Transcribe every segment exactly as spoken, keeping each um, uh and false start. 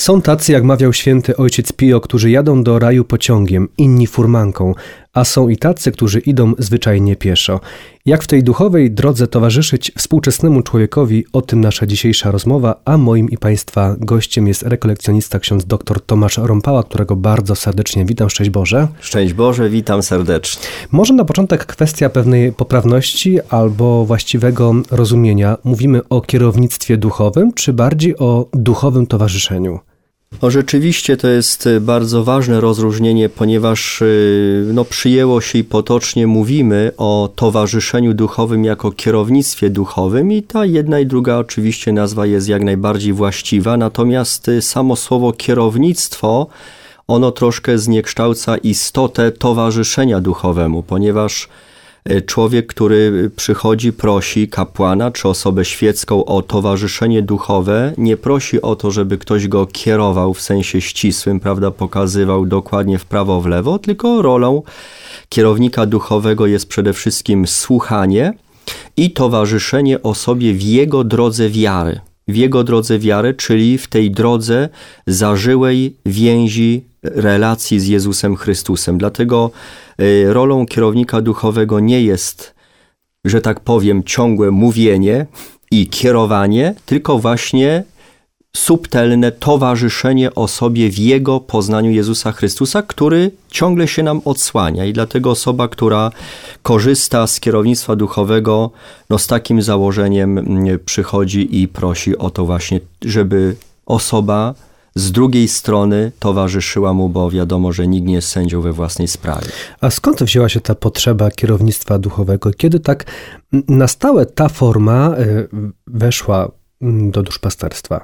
Są tacy, jak mawiał święty ojciec Pio, którzy jadą do raju pociągiem, inni furmanką, a są i tacy, którzy idą zwyczajnie pieszo. Jak w tej duchowej drodze towarzyszyć współczesnemu człowiekowi, o tym nasza dzisiejsza rozmowa, a moim i Państwa gościem jest rekolekcjonista ksiądz dr Tomasz Rąpała, którego bardzo serdecznie witam. Szczęść Boże. Szczęść Boże, witam serdecznie. Może na początek kwestia pewnej poprawności albo właściwego rozumienia. Mówimy o kierownictwie duchowym, czy bardziej o duchowym towarzyszeniu? No rzeczywiście to jest bardzo ważne rozróżnienie, ponieważ no, przyjęło się i potocznie mówimy o towarzyszeniu duchowym jako kierownictwie duchowym i ta jedna i druga oczywiście nazwa jest jak najbardziej właściwa, natomiast samo słowo kierownictwo, ono troszkę zniekształca istotę towarzyszenia duchowemu, ponieważ człowiek, który przychodzi, prosi kapłana czy osobę świecką o towarzyszenie duchowe, nie prosi o to, żeby ktoś go kierował w sensie ścisłym, prawda, pokazywał dokładnie w prawo, w lewo, tylko rolą kierownika duchowego jest przede wszystkim słuchanie i towarzyszenie osobie w jego drodze wiary. W jego drodze wiary, czyli w tej drodze zażyłej więzi, relacji z Jezusem Chrystusem. Dlatego rolą kierownika duchowego nie jest, że tak powiem, ciągłe mówienie i kierowanie, tylko właśnie subtelne towarzyszenie osobie w jego poznaniu Jezusa Chrystusa, który ciągle się nam odsłania. I dlatego osoba, która korzysta z kierownictwa duchowego, no z takim założeniem przychodzi i prosi o to właśnie, żeby osoba z drugiej strony towarzyszyła mu, bo wiadomo, że nikt nie jest sędzią we własnej sprawie. A skąd wzięła się ta potrzeba kierownictwa duchowego? Kiedy tak na stałe ta forma weszła do duszpasterstwa?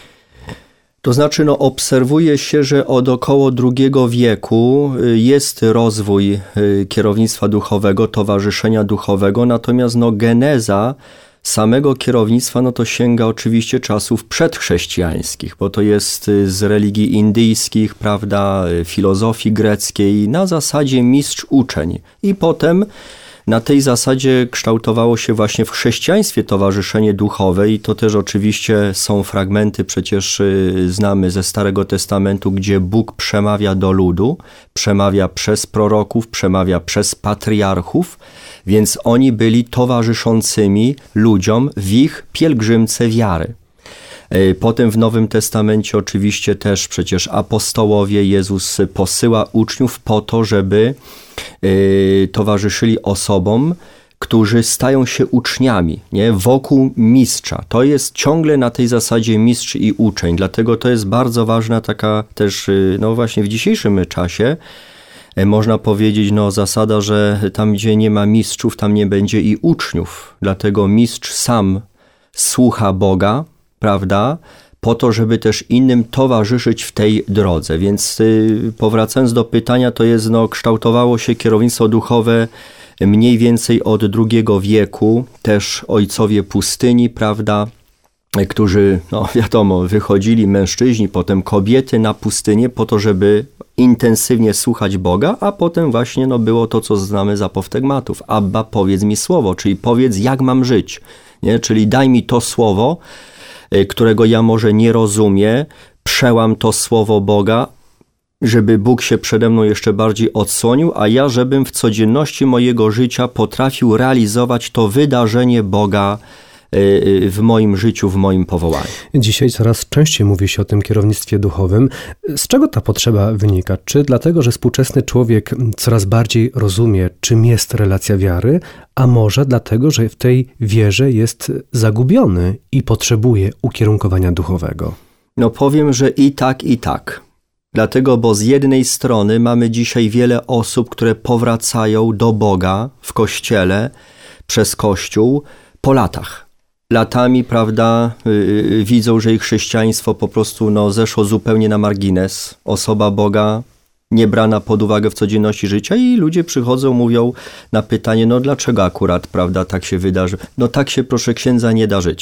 To znaczy, no, obserwuje się, że od około drugiego wieku jest rozwój kierownictwa duchowego, towarzyszenia duchowego, natomiast no, geneza samego kierownictwa, no to sięga oczywiście czasów przedchrześcijańskich, bo to jest z religii indyjskich, prawda, filozofii greckiej, na zasadzie mistrz-uczeń. I potem na tej zasadzie kształtowało się właśnie w chrześcijaństwie towarzyszenie duchowe i to też oczywiście są fragmenty, przecież znamy ze Starego Testamentu, gdzie Bóg przemawia do ludu, przemawia przez proroków, przemawia przez patriarchów, więc oni byli towarzyszącymi ludziom w ich pielgrzymce wiary. Potem w Nowym Testamencie oczywiście też przecież apostołowie, Jezus posyła uczniów po to, żeby towarzyszyli osobom, którzy stają się uczniami, nie? Wokół mistrza. To jest ciągle na tej zasadzie mistrz i uczeń, dlatego to jest bardzo ważna taka też, no właśnie w dzisiejszym czasie, można powiedzieć, no zasada, że tam gdzie nie ma mistrzów, tam nie będzie i uczniów. Dlatego mistrz sam słucha Boga, prawda, po to, żeby też innym towarzyszyć w tej drodze. Więc yy, powracając do pytania, to jest, no, kształtowało się kierownictwo duchowe mniej więcej od drugiego wieku, też ojcowie pustyni, prawda, którzy, no wiadomo, wychodzili mężczyźni, potem kobiety na pustynię po to, żeby intensywnie słuchać Boga, a potem właśnie no, było to, co znamy z apoftegmatów. Abba, powiedz mi słowo, czyli powiedz, jak mam żyć, nie? Czyli daj mi to słowo, którego ja może nie rozumiem, przełam to słowo Boga, żeby Bóg się przede mną jeszcze bardziej odsłonił, a ja, żebym w codzienności mojego życia potrafił realizować to wydarzenie Boga w moim życiu, w moim powołaniu. Dzisiaj coraz częściej mówi się o tym kierownictwie duchowym. Z czego ta potrzeba wynika? Czy dlatego, że współczesny człowiek coraz bardziej rozumie, czym jest relacja wiary, a może dlatego, że w tej wierze jest zagubiony i potrzebuje ukierunkowania duchowego? No powiem, że i tak, i tak. Dlatego, bo z jednej strony mamy dzisiaj wiele osób, które powracają do Boga w Kościele, przez Kościół po latach. Latami, prawda, yy, widzą, że ich chrześcijaństwo po prostu no, zeszło zupełnie na margines. Osoba Boga nie brana pod uwagę w codzienności życia i ludzie przychodzą, mówią na pytanie, no dlaczego akurat, prawda, tak się wydarzy? No tak się, proszę księdza, nie da żyć.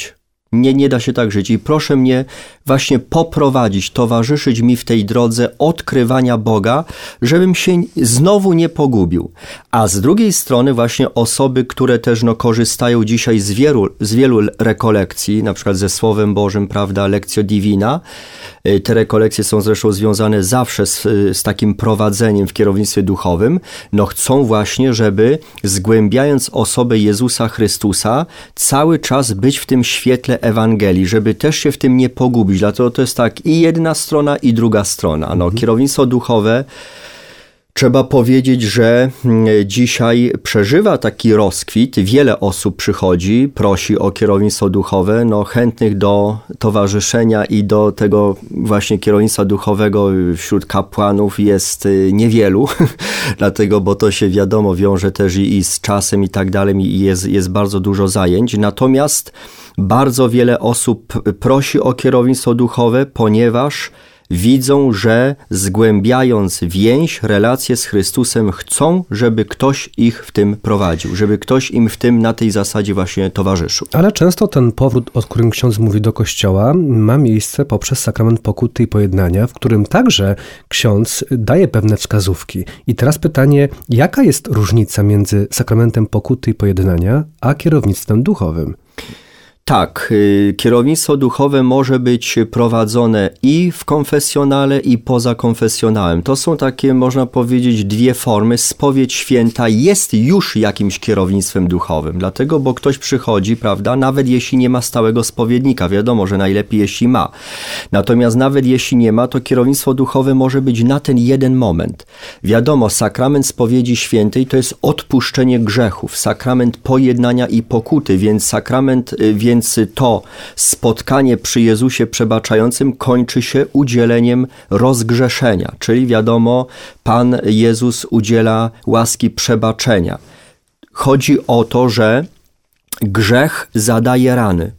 Nie, nie da się tak żyć i proszę mnie właśnie poprowadzić, towarzyszyć mi w tej drodze odkrywania Boga, żebym się znowu nie pogubił. A z drugiej strony właśnie osoby, które też no, korzystają dzisiaj z wielu, z wielu rekolekcji, na przykład ze Słowem Bożym, prawda, Lectio Divina. Te rekolekcje są zresztą związane zawsze z, z takim prowadzeniem w kierownictwie duchowym. No chcą właśnie, żeby zgłębiając osobę Jezusa Chrystusa, cały czas być w tym świetle Ewangelii, żeby też się w tym nie pogubić. Dlatego to jest tak i jedna strona, i druga strona. No, kierownictwo duchowe, trzeba powiedzieć, że dzisiaj przeżywa taki rozkwit. Wiele osób przychodzi, prosi o kierownictwo duchowe. No, chętnych do towarzyszenia i do tego właśnie kierownictwa duchowego wśród kapłanów jest niewielu. Dlatego, bo to się wiadomo wiąże też i, i z czasem i tak dalej i jest, jest bardzo dużo zajęć. Natomiast bardzo wiele osób prosi o kierownictwo duchowe, ponieważ widzą, że zgłębiając więź, relacje z Chrystusem, chcą, żeby ktoś ich w tym prowadził, żeby ktoś im w tym na tej zasadzie właśnie towarzyszył. Ale często ten powrót, o którym ksiądz mówi, do kościoła, ma miejsce poprzez sakrament pokuty i pojednania, w którym także ksiądz daje pewne wskazówki. I teraz pytanie, jaka jest różnica między sakramentem pokuty i pojednania, a kierownictwem duchowym? Tak, kierownictwo duchowe może być prowadzone i w konfesjonale, i poza konfesjonałem. To są takie, można powiedzieć, dwie formy. Spowiedź święta jest już jakimś kierownictwem duchowym, dlatego, bo ktoś przychodzi, prawda, nawet jeśli nie ma stałego spowiednika, wiadomo, że najlepiej jeśli ma. Natomiast nawet jeśli nie ma, to kierownictwo duchowe może być na ten jeden moment. Wiadomo, sakrament spowiedzi świętej to jest odpuszczenie grzechów, sakrament pojednania i pokuty, więc sakrament, więc Więc to spotkanie przy Jezusie przebaczającym kończy się udzieleniem rozgrzeszenia, czyli wiadomo, Pan Jezus udziela łaski przebaczenia. Chodzi o to, że grzech zadaje rany.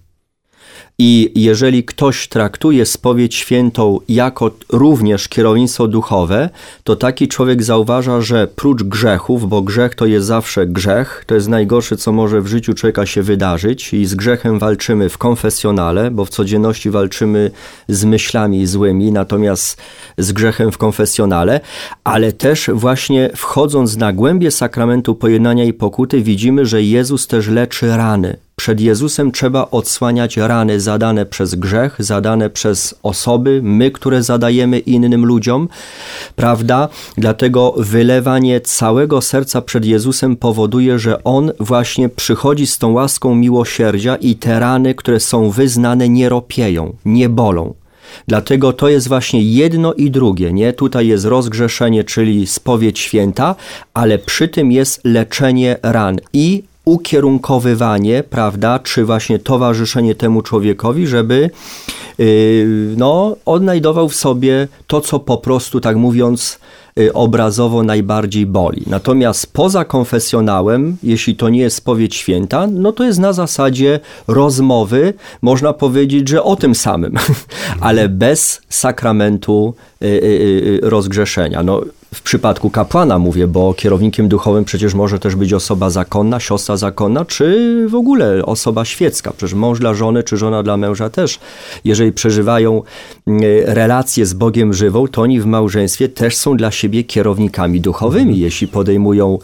I jeżeli ktoś traktuje spowiedź świętą jako również kierownictwo duchowe, to taki człowiek zauważa, że prócz grzechów, bo grzech to jest zawsze grzech, to jest najgorsze, co może w życiu człowieka się wydarzyć i z grzechem walczymy w konfesjonale, bo w codzienności walczymy z myślami złymi, natomiast z grzechem w konfesjonale, ale też właśnie wchodząc na głębie sakramentu pojednania i pokuty widzimy, że Jezus też leczy rany. Przed Jezusem trzeba odsłaniać rany zadane przez grzech, zadane przez osoby, my, które zadajemy innym ludziom, prawda? Dlatego wylewanie całego serca przed Jezusem powoduje, że On właśnie przychodzi z tą łaską miłosierdzia i te rany, które są wyznane, nie ropieją, nie bolą. Dlatego to jest właśnie jedno i drugie, nie? Tutaj jest rozgrzeszenie, czyli spowiedź święta, ale przy tym jest leczenie ran i ukierunkowywanie, prawda, czy właśnie towarzyszenie temu człowiekowi, żeby yy, no, odnajdował w sobie to, co po prostu, tak mówiąc, yy, obrazowo najbardziej boli. Natomiast poza konfesjonałem, jeśli to nie jest spowiedź święta, no to jest na zasadzie rozmowy, można powiedzieć, że o tym samym, ale bez sakramentu yy, yy, rozgrzeszenia. No, w przypadku kapłana mówię, bo kierownikiem duchowym przecież może też być osoba zakonna, siostra zakonna, czy w ogóle osoba świecka. Przecież mąż dla żony, czy żona dla męża też. Jeżeli przeżywają relacje z Bogiem żywą, to oni w małżeństwie też są dla siebie kierownikami duchowymi. Jeśli podejmują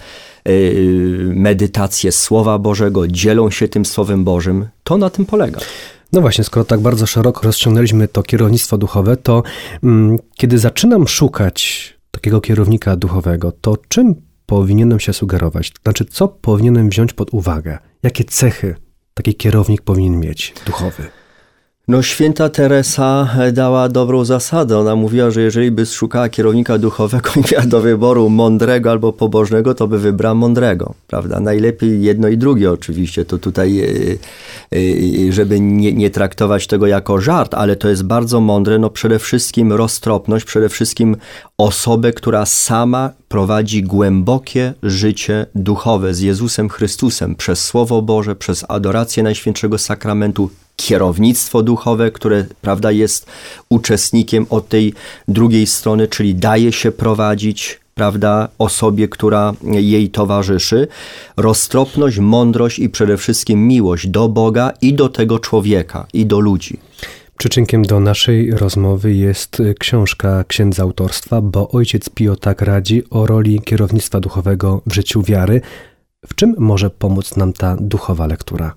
medytację Słowa Bożego, dzielą się tym Słowem Bożym, to na tym polega. No właśnie, skoro tak bardzo szeroko rozciągnęliśmy to kierownictwo duchowe, to mm, kiedy zaczynam szukać takiego kierownika duchowego, to czym powinienem się sugerować? Znaczy, co powinienem wziąć pod uwagę? Jakie cechy taki kierownik powinien mieć duchowy? No, święta Teresa dała dobrą zasadę. Ona mówiła, że jeżeli by szukała kierownika duchowego i miała do wyboru mądrego albo pobożnego, to by wybrała mądrego, prawda? Najlepiej jedno i drugie oczywiście. To tutaj, żeby nie, nie traktować tego jako żart, ale to jest bardzo mądre. No, przede wszystkim roztropność, przede wszystkim osobę, która sama prowadzi głębokie życie duchowe z Jezusem Chrystusem przez Słowo Boże, przez adorację Najświętszego Sakramentu, kierownictwo duchowe, które, prawda, jest uczestnikiem od tej drugiej strony, czyli daje się prowadzić prawda, osobie, która jej towarzyszy, roztropność, mądrość i przede wszystkim miłość do Boga i do tego człowieka, i do ludzi. Przyczynkiem do naszej rozmowy jest książka księdza autorstwa, bo ojciec Pio tak radzi o roli kierownictwa duchowego w życiu wiary. W czym może pomóc nam ta duchowa lektura?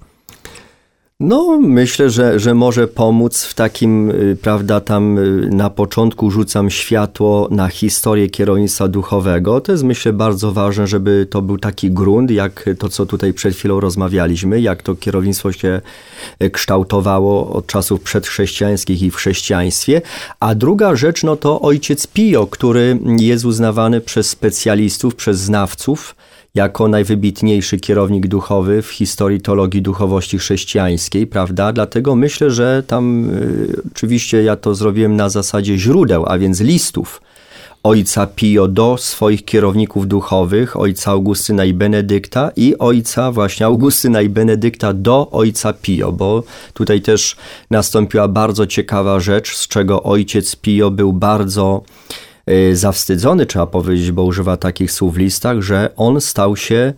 No, myślę, że, że może pomóc w takim, prawda, tam na początku rzucam światło na historię kierownictwa duchowego. To jest, myślę, bardzo ważne, żeby to był taki grunt, jak to, co tutaj przed chwilą rozmawialiśmy, jak to kierownictwo się kształtowało od czasów przedchrześcijańskich i w chrześcijaństwie. A druga rzecz, no to ojciec Pio, który jest uznawany przez specjalistów, przez znawców, jako najwybitniejszy kierownik duchowy w historii teologii duchowości chrześcijańskiej, prawda? Dlatego myślę, że tam y, oczywiście ja to zrobiłem na zasadzie źródeł, a więc listów ojca Pio do swoich kierowników duchowych, ojca Augustyna i Benedykta i ojca właśnie Augustyna i Benedykta do ojca Pio, bo tutaj też nastąpiła bardzo ciekawa rzecz, z czego ojciec Pio był bardzo zawstydzony, trzeba powiedzieć, bo używa takich słów w listach, że on stał się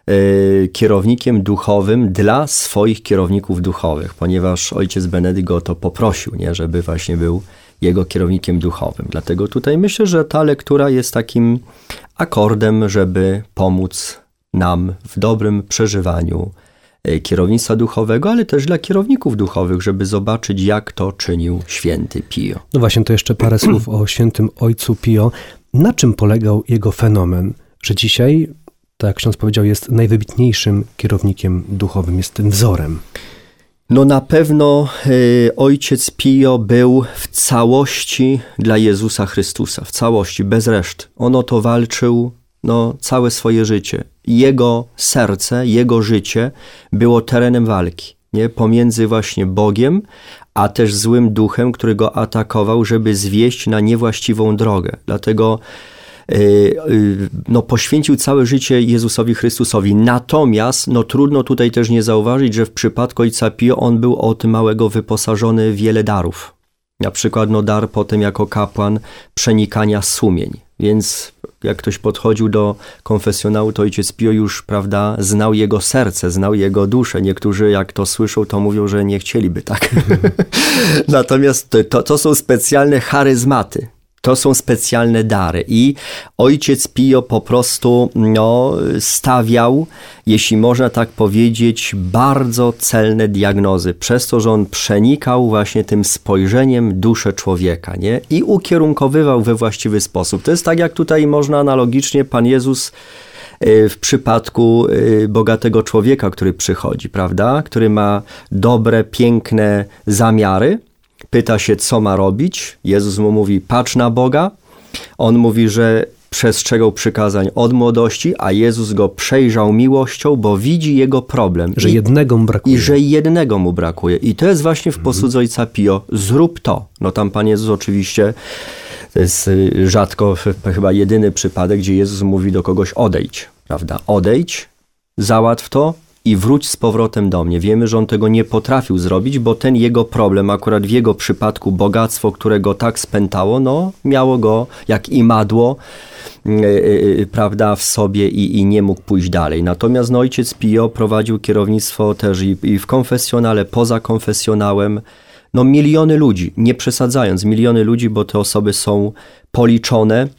kierownikiem duchowym dla swoich kierowników duchowych, ponieważ ojciec Benedykt go o to poprosił, nie, żeby właśnie był jego kierownikiem duchowym. Dlatego tutaj myślę, że ta lektura jest takim akordem, żeby pomóc nam w dobrym przeżywaniu kierownictwa duchowego, ale też dla kierowników duchowych, żeby zobaczyć, jak to czynił święty Pio. No właśnie, to jeszcze parę słów o świętym ojcu Pio. Na czym polegał jego fenomen, że dzisiaj, tak jak ksiądz powiedział, jest najwybitniejszym kierownikiem duchowym, jest tym wzorem? No na pewno y, ojciec Pio był w całości dla Jezusa Chrystusa, w całości, bez reszty. On o to walczył no, całe swoje życie. Jego serce, jego życie było terenem walki, nie? Pomiędzy właśnie Bogiem, a też złym duchem, który go atakował, żeby zwieść na niewłaściwą drogę. Dlatego yy, yy, no, poświęcił całe życie Jezusowi Chrystusowi. Natomiast no, trudno tutaj też nie zauważyć, że w przypadku ojca Pio on był od małego wyposażony w wiele darów. Na przykład no, dar potem jako kapłan przenikania sumień. Więc jak ktoś podchodził do konfesjonału, to ojciec Pio już, prawda, znał jego serce, znał jego duszę. Niektórzy jak to słyszą, to mówią, że nie chcieliby tak. Natomiast to, to są specjalne charyzmaty. To są specjalne dary i ojciec Pio po prostu no, stawiał, jeśli można tak powiedzieć, bardzo celne diagnozy, przez to, że on przenikał właśnie tym spojrzeniem duszę człowieka, nie? I ukierunkowywał we właściwy sposób. To jest tak, jak tutaj można analogicznie Pan Jezus w przypadku bogatego człowieka, który przychodzi, prawda? Który ma dobre, piękne zamiary. Pyta się, co ma robić. Jezus mu mówi, patrz na Boga. On mówi, że przestrzegał przykazań od młodości, a Jezus go przejrzał miłością, bo widzi jego problem. Że I, jednego mu brakuje. I że jednego mu brakuje. I to jest właśnie w posłudze ojca Pio. Zrób to. No tam Pan Jezus oczywiście, to jest rzadko, chyba jedyny przypadek, gdzie Jezus mówi do kogoś odejdź. Prawda? Odejdź, załatw to i wróć z powrotem do mnie. Wiemy, że on tego nie potrafił zrobić, bo ten jego problem, akurat w jego przypadku bogactwo, które go tak spętało, no miało go jak imadło, yy, yy, prawda, w sobie i, i nie mógł pójść dalej. Natomiast no, ojciec Pio prowadził kierownictwo też i, i w konfesjonale, poza konfesjonałem. No miliony ludzi, nie przesadzając, miliony ludzi, bo te osoby są policzone.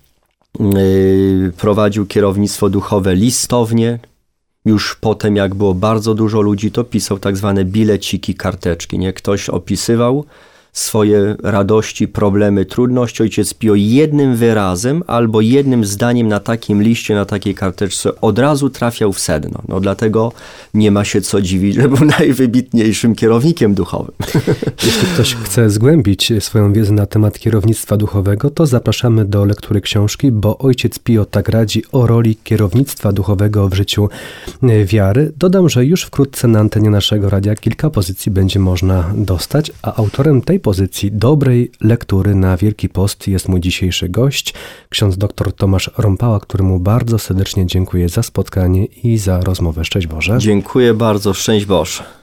Yy, prowadził kierownictwo duchowe listownie. Już potem, jak było bardzo dużo ludzi, to pisał tak zwane bileciki, karteczki. Nie? Ktoś opisywał swoje radości, problemy, trudności. Ojciec Pio jednym wyrazem albo jednym zdaniem na takim liście, na takiej karteczce od razu trafiał w sedno. No dlatego nie ma się co dziwić, że był najwybitniejszym kierownikiem duchowym. Jeśli ktoś chce zgłębić swoją wiedzę na temat kierownictwa duchowego, to zapraszamy do lektury książki, bo ojciec Pio tak radzi o roli kierownictwa duchowego w życiu wiary. Dodam, że już wkrótce na antenie naszego radia kilka pozycji będzie można dostać, a autorem tej pozycji dobrej lektury na Wielki Post jest mój dzisiejszy gość, ksiądz dr Tomasz Rąpała, któremu bardzo serdecznie dziękuję za spotkanie i za rozmowę. Szczęść Boże. Dziękuję bardzo. Szczęść Boże.